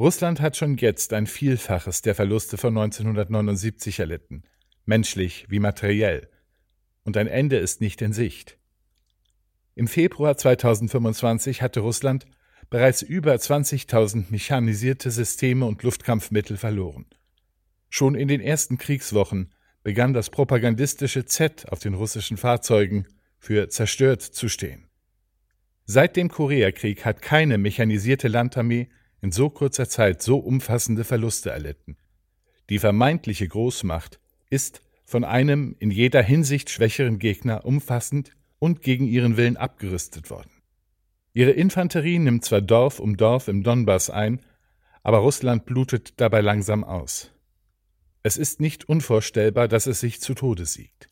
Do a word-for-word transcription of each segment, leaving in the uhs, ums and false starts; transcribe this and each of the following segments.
Russland hat schon jetzt ein Vielfaches der Verluste von neunzehnhundertneunundsiebzig erlitten, menschlich wie materiell. Und ein Ende ist nicht in Sicht. Im Februar zweitausendfünfundzwanzig hatte Russland bereits über zwanzigtausend mechanisierte Systeme und Luftkampfmittel verloren. Schon in den ersten Kriegswochen begann das propagandistische Z auf den russischen Fahrzeugen für zerstört zu stehen. Seit dem Koreakrieg hat keine mechanisierte Landarmee in so kurzer Zeit so umfassende Verluste erlitten. Die vermeintliche Großmacht ist von einem in jeder Hinsicht schwächeren Gegner umfassend und gegen ihren Willen abgerüstet worden. Ihre Infanterie nimmt zwar Dorf um Dorf im Donbass ein, aber Russland blutet dabei langsam aus. Es ist nicht unvorstellbar, dass es sich zu Tode siegt.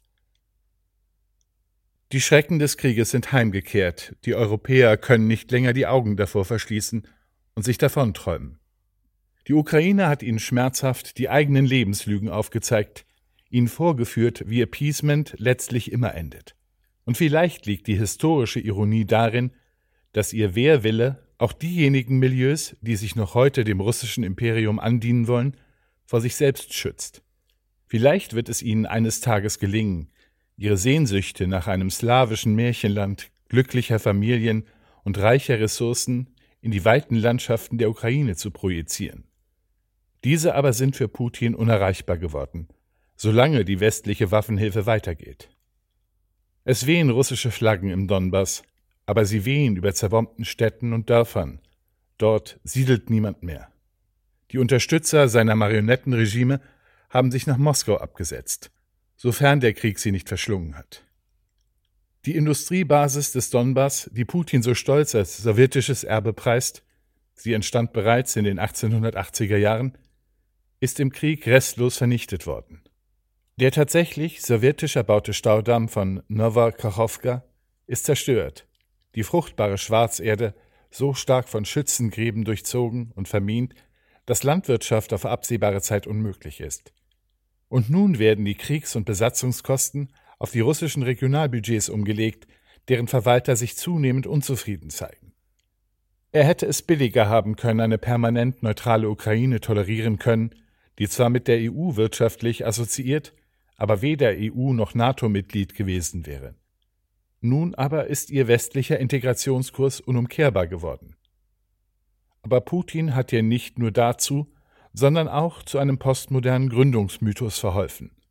Die Schrecken des Krieges sind heimgekehrt, die Europäer können nicht länger die Augen davor verschließen und sich davonträumen. Die Ukraine hat ihnen schmerzhaft die eigenen Lebenslügen aufgezeigt, ihnen vorgeführt, wie Appeasement letztlich immer endet. Und vielleicht liegt die historische Ironie darin, dass ihr Wehrwille auch diejenigen Milieus, die sich noch heute dem russischen Imperium andienen wollen, vor sich selbst schützt. Vielleicht wird es ihnen eines Tages gelingen, ihre Sehnsüchte nach einem slawischen Märchenland, glücklicher Familien und reicher Ressourcen in die weiten Landschaften der Ukraine zu projizieren. Diese aber sind für Putin unerreichbar geworden, solange die westliche Waffenhilfe weitergeht. Es wehen russische Flaggen im Donbass, aber sie wehen über zerbombten Städten und Dörfern. Dort siedelt niemand mehr. Die Unterstützer seiner Marionettenregime haben sich nach Moskau abgesetzt, sofern der Krieg sie nicht verschlungen hat. Die Industriebasis des Donbass, die Putin so stolz als sowjetisches Erbe preist, sie entstand bereits in den achtzehnhundertachtziger Jahren, ist im Krieg restlos vernichtet worden. Der tatsächlich sowjetisch erbaute Staudamm von Nowa Kachowka ist zerstört, die fruchtbare Schwarzerde so stark von Schützengräben durchzogen und vermint, dass Landwirtschaft auf absehbare Zeit unmöglich ist. Und nun werden die Kriegs- und Besatzungskosten auf die russischen Regionalbudgets umgelegt, deren Verwalter sich zunehmend unzufrieden zeigen. Er hätte es billiger haben können, eine permanent neutrale Ukraine tolerieren können, die zwar mit der E U wirtschaftlich assoziiert, aber weder E U noch NATO-Mitglied gewesen wäre. Nun aber ist ihr westlicher Integrationskurs unumkehrbar geworden. Aber Putin hat ja nicht nur dazu, sondern auch zu einem postmodernen Gründungsmythos verholfen.